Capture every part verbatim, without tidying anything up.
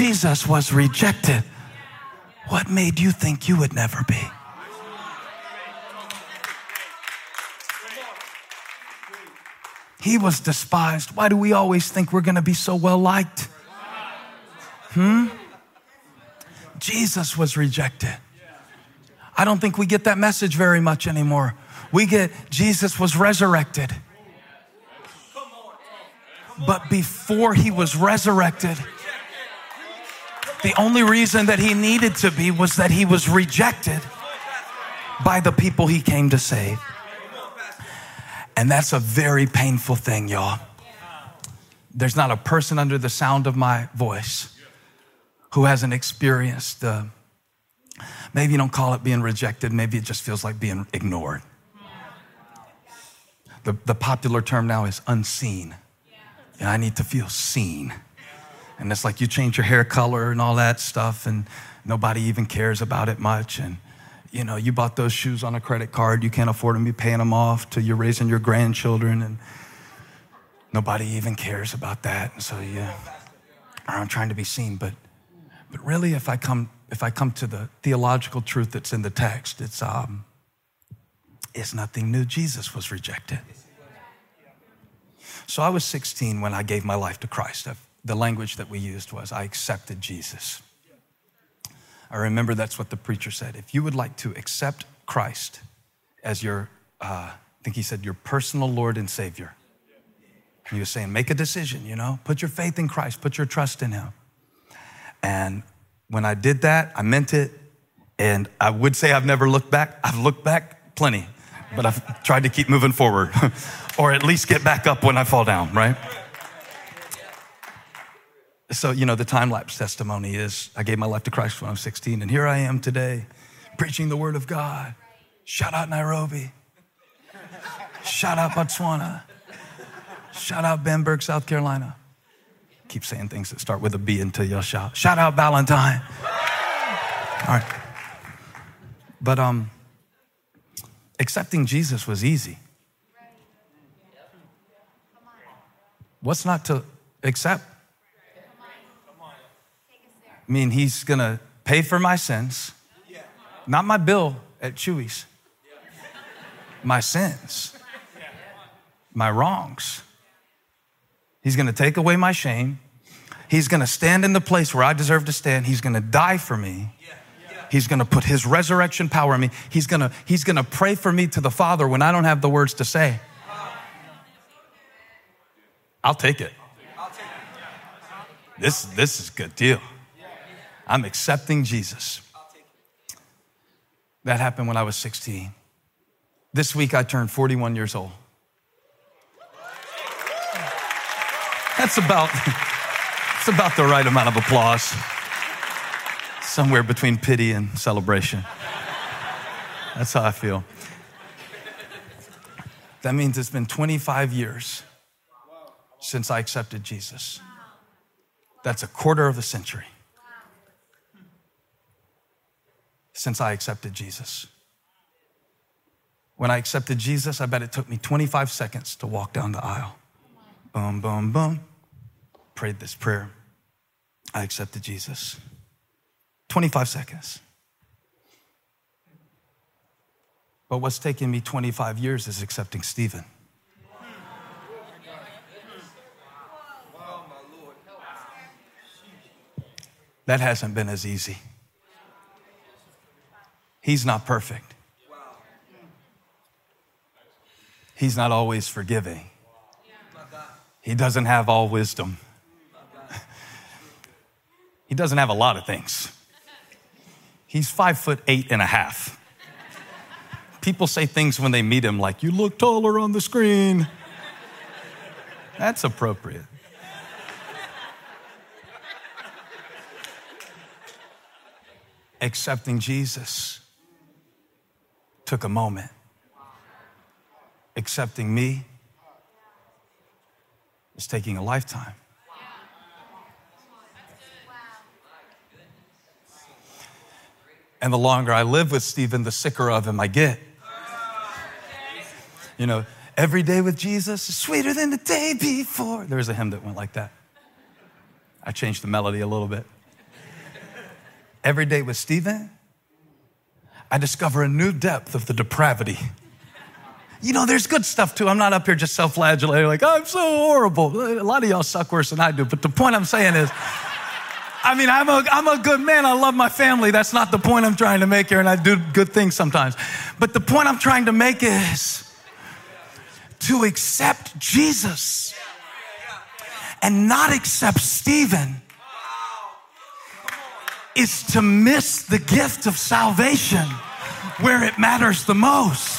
Jesus was rejected, what made you think you would never be? He was despised. Why do we always think we're going to be so well liked? Hmm? Jesus was rejected. I don't think we get that message very much anymore. We get Jesus was resurrected. But before he was resurrected, the only reason that he needed to be was that he was rejected by the people he came to save. And that's a very painful thing, y'all. There's not a person under the sound of my voice who hasn't experienced the, maybe you don't call it being rejected, maybe it just feels like being ignored. The, the popular term now is unseen. And I need to feel seen. And it's like you change your hair color and all that stuff, and nobody even cares about it much. And you know, you bought those shoes on a credit card. You can't afford them. You're paying them off till you're raising your grandchildren, and nobody even cares about that. And so you are trying to be seen. But but really, if I come if I come to the theological truth that's in the text, it's um it's nothing new. Jesus was rejected. So I was sixteen when I gave my life to Christ. The language that we used was I accepted Jesus. I remember that's what the preacher said. If you would like to accept Christ as your, uh, I think he said, your personal Lord and Savior. He was saying, make a decision, you know, put your faith in Christ, put your trust in him. And when I did that, I meant it. And I would say I've never looked back. I've looked back plenty, but I've tried to keep moving forward or at least get back up when I fall down, right? So, you know, the time-lapse testimony is I gave my life to Christ when I was sixteen, and here I am today preaching the word of God. Shout out Nairobi. Shout out Botswana. Shout out Bamberg, South Carolina. Keep saying things that start with a B until y'all shout. Shout out Valentine. All right. But um, accepting Jesus was easy. What's not to accept? I mean, he's going to pay for my sins, not my bill at Chewy's, my sins, my wrongs. He's going to take away my shame. He's going to stand in the place where I deserve to stand. He's going to die for me. He's going to put his resurrection power in me. He's going to, he's going to pray for me to the Father when I don't have the words to say. I'll take it. This, this is a good deal. I'm accepting Jesus. That happened when I was sixteen. This week I turned forty-one years old. That's about, that's about the right amount of applause. Somewhere between pity and celebration. That's how I feel. That means it's been twenty-five years since I accepted Jesus. That's a quarter of a century since I accepted Jesus. When I accepted Jesus, I bet it took me twenty-five seconds to walk down the aisle. Boom, boom, boom. Prayed this prayer. I accepted Jesus. twenty-five seconds. But what's taken me twenty-five years is accepting Stephen. That hasn't been as easy. He's not perfect. He's not always forgiving. He doesn't have all wisdom. He doesn't have a lot of things. He's five foot eight and a half. People say things when they meet him like, you look taller on the screen. That's appropriate. Accepting Jesus took a moment. Accepting me is taking a lifetime. And the longer I live with Stephen, the sicker of him I get. You know, every day with Jesus is sweeter than the day before. There's a hymn that went like that. I changed the melody a little bit. every day with Stephen, I discover a new depth of the depravity. You know, there's good stuff too. I'm not up here just self-flagellating like, I'm so horrible. A lot of y'all suck worse than I do. But the point I'm saying is, I mean, I'm a, I'm a good man. I love my family. That's not the point I'm trying to make here, and I do good things sometimes. But the point I'm trying to make is to accept Jesus and not accept Stephen is to miss the gift of salvation where it matters the most.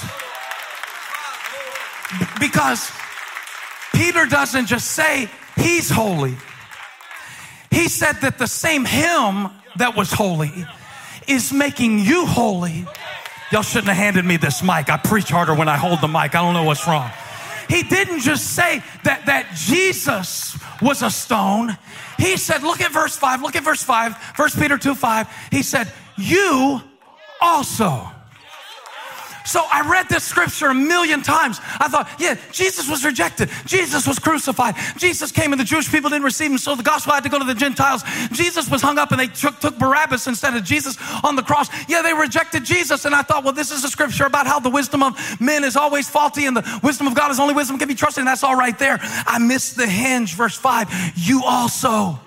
Because Peter doesn't just say he's holy. He said that the same him that was holy is making you holy. Y'all shouldn't have handed me this mic. I preach harder when I hold the mic. I don't know what's wrong. He didn't just say that, that Jesus was a stone. He said, look at verse five, look at verse five, First Peter two five. He said, you also. So I read this scripture a million times. I thought, yeah, Jesus was rejected. Jesus was crucified. Jesus came and the Jewish people didn't receive him, so the gospel had to go to the Gentiles. Jesus was hung up and they took, took Barabbas instead of Jesus on the cross. Yeah, they rejected Jesus. And I thought, well, this is a scripture about how the wisdom of men is always faulty and the wisdom of God is only wisdom can be trusted. And that's all right there. I missed the hinge, verse five. You also.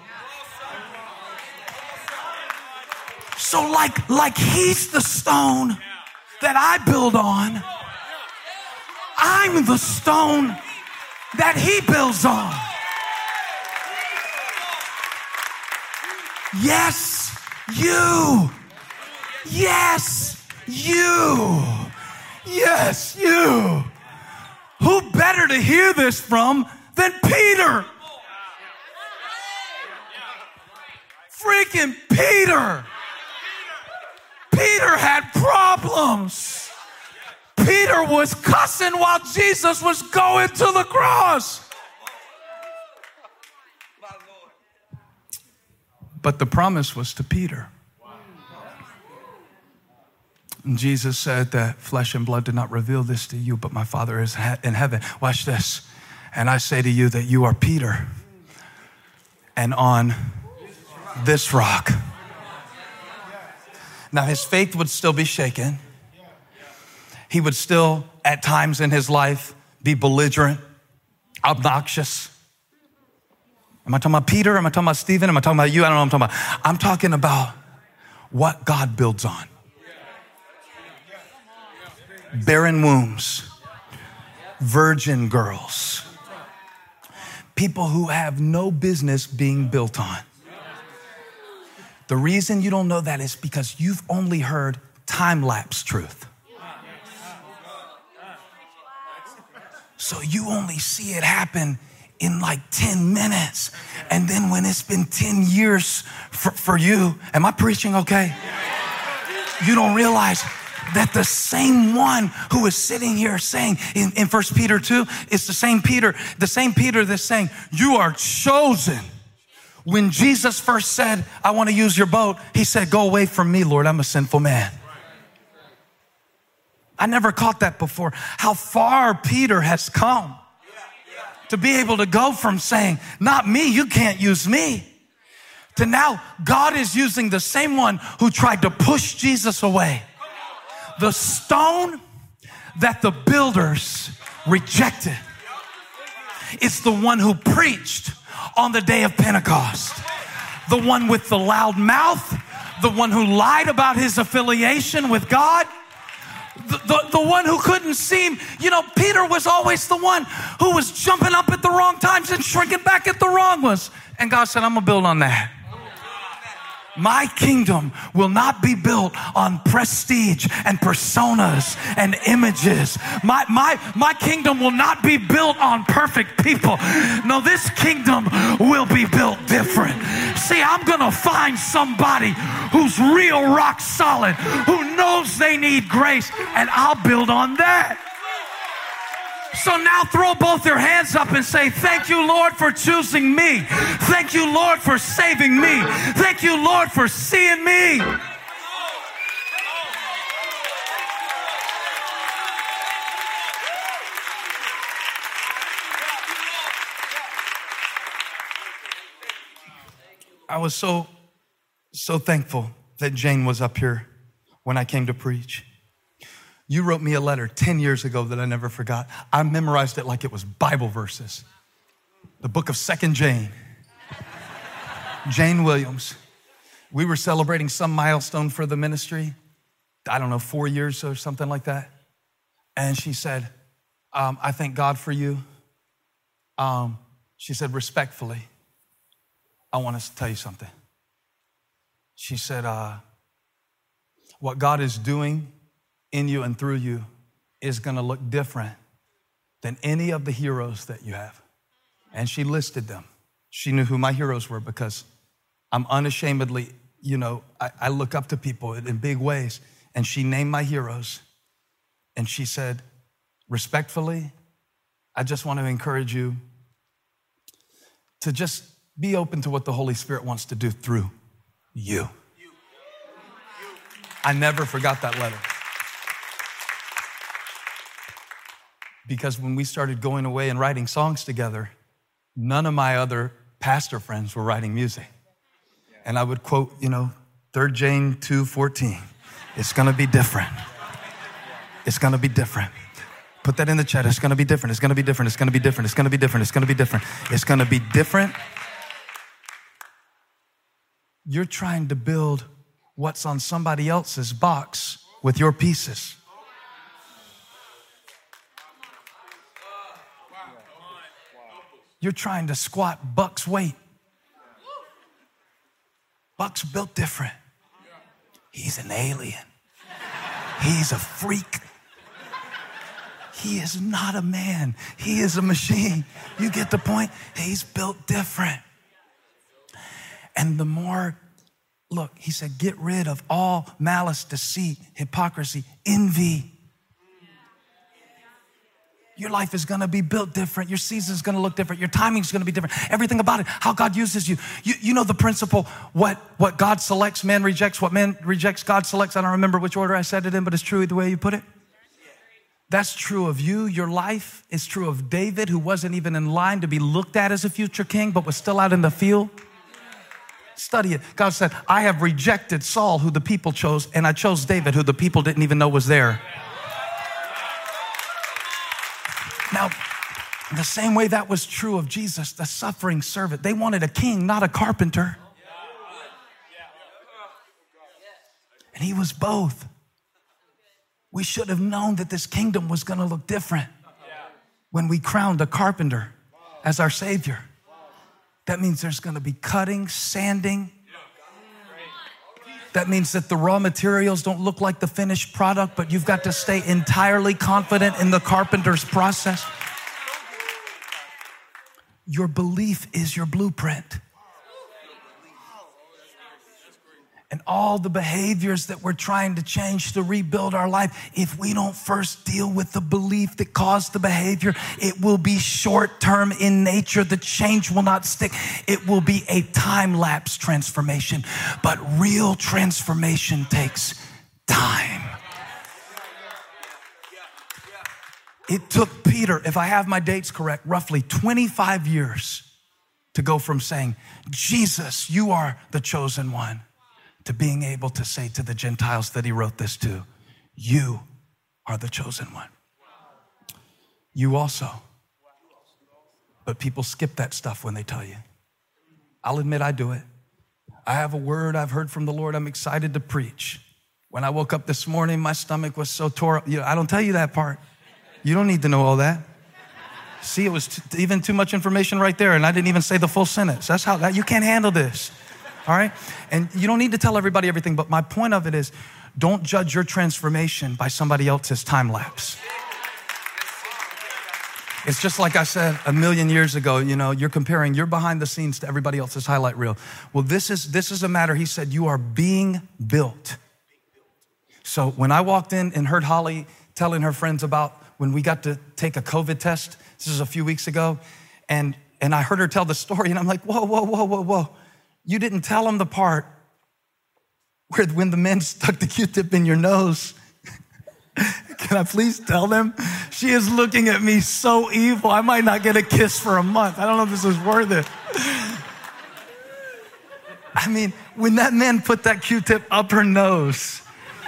So like, like he's the stone that I build on, I'm the stone that he builds on. Yes, you. Yes, you. Yes, you. Who better to hear this from than Peter? Freaking Peter. Peter had problems. Peter was cussing while Jesus was going to the cross. But the promise was to Peter. And Jesus said that flesh and blood did not reveal this to you, but my Father is in heaven. Watch this. And I say to you that you are Peter, and on this rock. Now, his faith would still be shaken. He would still, at times in his life, be belligerent, obnoxious. Am I talking about Peter? Am I talking about Stephen? Am I talking about you? I don't know what I'm talking about. I'm talking about what God builds on. Barren wombs, virgin girls, people who have no business being built on. The reason you don't know that is because you've only heard time-lapse truth. So you only see it happen in like ten minutes. And then when it's been ten years for, for you, am I preaching okay? You don't realize that the same one who is sitting here saying in, in First Peter two, it's the same Peter, the same Peter that's saying, you are chosen. When Jesus first said, I want to use your boat, he said, go away from me, Lord, I'm a sinful man. I never caught that before. How far Peter has come to be able to go from saying, not me, you can't use me, to now God is using the same one who tried to push Jesus away. The stone that the builders rejected is the one who preached on the day of Pentecost. The one with the loud mouth, the one who lied about his affiliation with God, the, the, the one who couldn't seem, you know, Peter was always the one who was jumping up at the wrong times and shrinking back at the wrong ones. And God said, I'm gonna build on that. My kingdom will not be built on prestige and personas and images. My, my, my kingdom will not be built on perfect people. No, this kingdom will be built different. See, I'm going to find somebody who's real rock solid, who knows they need grace, and I'll build on that. So now throw both your hands up and say, thank you, Lord, for choosing me. Thank you, Lord, for saving me. Thank you, Lord, for seeing me. I was so, so thankful that Jane was up here when I came to preach. You wrote me a letter ten years ago that I never forgot. I memorized it like it was Bible verses. The book of Second Jane. Jane Williams. We were celebrating some milestone for the ministry. I don't know, four years or something like that. And she said, um, I thank God for you. Um, she said, respectfully, I want us to tell you something. She said, uh, what God is doing in you and through you is gonna look different than any of the heroes that you have. And she listed them. She knew who my heroes were because I'm unashamedly, you know, I, I look up to people in big ways. And she named my heroes. And she said, respectfully, I just want to encourage you to just be open to what the Holy Spirit wants to do through you. I never forgot that letter. Because when we started going away and writing songs together, none of my other pastor friends were writing music. And I would quote, you know, Third Jane two fourteen. It's gonna be different. It's gonna be different. Put that in the chat. It's gonna be different. It's gonna be different. It's gonna be different. It's gonna be different. It's gonna be different. It's gonna be different. You're trying to build what's on somebody else's box with your pieces. You're trying to squat Buck's weight. Buck's built different. He's an alien. He's a freak. He is not a man. He is a machine. You get the point? He's built different. And the more, look, he said, get rid of all malice, deceit, hypocrisy, envy. Your life is gonna be built different. Your season's gonna look different. Your timing's gonna be different. Everything about it, how God uses you. You, you know the principle, what, what God selects, man rejects. What man rejects, God selects. I don't remember which order I said it in, but it's true the way you put it. That's true of you, your life. It's true of David, who wasn't even in line to be looked at as a future king, but was still out in the field. Study it. God said, I have rejected Saul, who the people chose, and I chose David, who the people didn't even know was there. Now, the same way that was true of Jesus, the suffering servant. They wanted a king, not a carpenter. And he was both. We should have known that this kingdom was going to look different when we crowned a carpenter as our Savior. That means there's going to be cutting, sanding. That means that the raw materials don't look like the finished product, but you've got to stay entirely confident in the carpenter's process. Your belief is your blueprint. And all the behaviors that we're trying to change to rebuild our life, if we don't first deal with the belief that caused the behavior, it will be short-term in nature. The change will not stick. It will be a time-lapse transformation. But real transformation takes time. It took Peter, if I have my dates correct, roughly twenty-five years to go from saying, Jesus, you are the chosen one, to being able to say to the Gentiles that he wrote this to, you are the chosen one. You also. But people skip that stuff when they tell you. I'll admit I do it. I have a word I've heard from the Lord I'm excited to preach. When I woke up this morning, my stomach was so tore up. You know, I don't tell you that part. You don't need to know all that. See, it was t- even too much information right there, and I didn't even say the full sentence. That's how that you can't handle this. All right? And you don't need to tell everybody everything, but my point of it is, don't judge your transformation by somebody else's time lapse. It's just like I said a million years ago, you know, you're comparing your behind the scenes to everybody else's highlight reel. Well, this is this is a matter, he said, you are being built. So when I walked in and heard Holly telling her friends about when we got to take a COVID test, this is a few weeks ago, and, and I heard her tell the story, and I'm like, whoa, whoa, whoa, whoa, whoa. You didn't tell them the part where when the men stuck the Q-tip in your nose. Can I please tell them? She is looking at me so evil. I might not get a kiss for a month. I don't know if this is worth it. I mean, when that man put that Q-tip up her nose,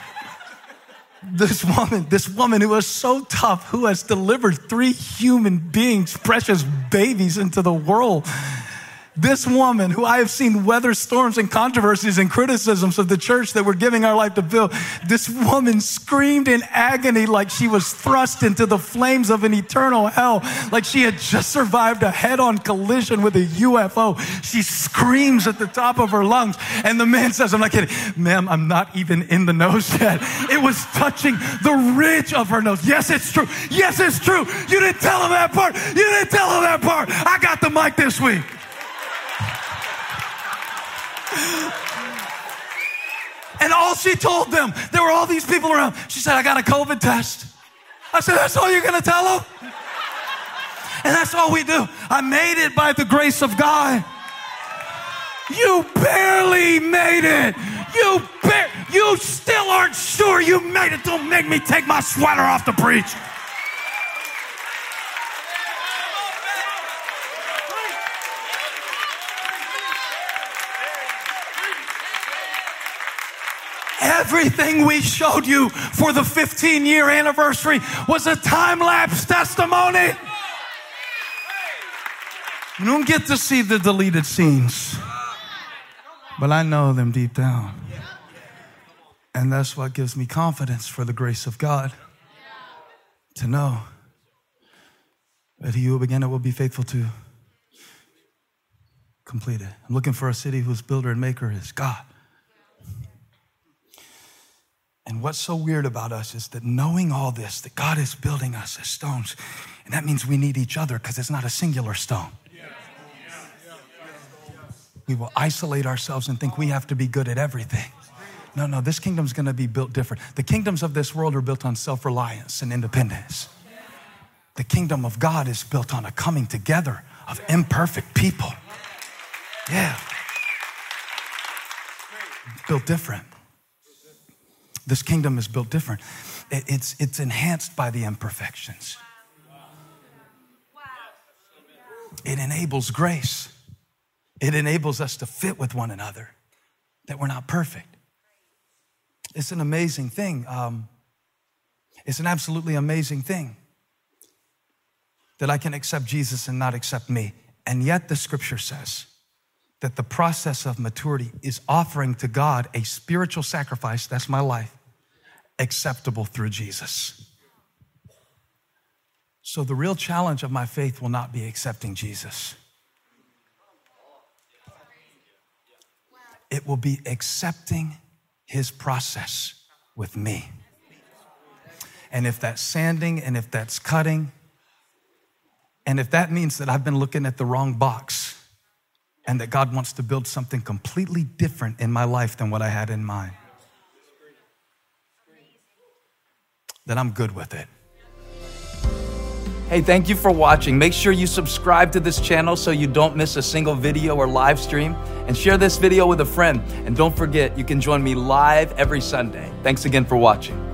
this woman, this woman who was so tough, who has delivered three human beings, precious babies into the world, this woman who I have seen weather storms and controversies and criticisms of the church that we're giving our life to build, this woman screamed in agony like she was thrust into the flames of an eternal hell, like she had just survived a head-on collision with a U F O. She screams at the top of her lungs, and the man says, I'm not kidding, ma'am, I'm not even in the nose yet. It was touching the ridge of her nose. Yes, it's true. Yes, it's true. You didn't tell him that part. You didn't tell him that part. I got the mic this week. And all she told them, there were all these people around. She said, I got a COVID test. I said, that's all you're going to tell them? And that's all we do. I made it by the grace of God. You barely made it. You bar- you still aren't sure you made it. Don't make me take my sweater off to preach. Everything we showed you for the fifteen-year anniversary was a time-lapse testimony. You don't get to see the deleted scenes, but I know them deep down. And that's what gives me confidence for the grace of God, to know that he who began it will be faithful to complete it. I'm looking for a city whose builder and maker is God. And what's so weird about us is that knowing all this, that God is building us as stones, and that means we need each other because it's not a singular stone. We will isolate ourselves and think we have to be good at everything. No, no, this kingdom's gonna be built different. The kingdoms of this world are built on self-reliance and independence. The kingdom of God is built on a coming together of imperfect people. Yeah. It's built different. This kingdom is built different. It's, it's enhanced by the imperfections. It enables grace. It enables us to fit with one another, that we're not perfect. It's an amazing thing. Um, it's an absolutely amazing thing that I can accept Jesus and not accept me. And yet the scripture says that the process of maturity is offering to God a spiritual sacrifice, that's my life, acceptable through Jesus. So the real challenge of my faith will not be accepting Jesus. It will be accepting his process with me. And if that's sanding, and if that's cutting, and if that means that I've been looking at the wrong box, and that God wants to build something completely different in my life than what I had in mind, then I'm good with it. Hey, thank you for watching. Make sure you subscribe to this channel so you don't miss a single video or live stream, and share this video with a friend. And don't forget, you can join me live every Sunday. Thanks again for watching.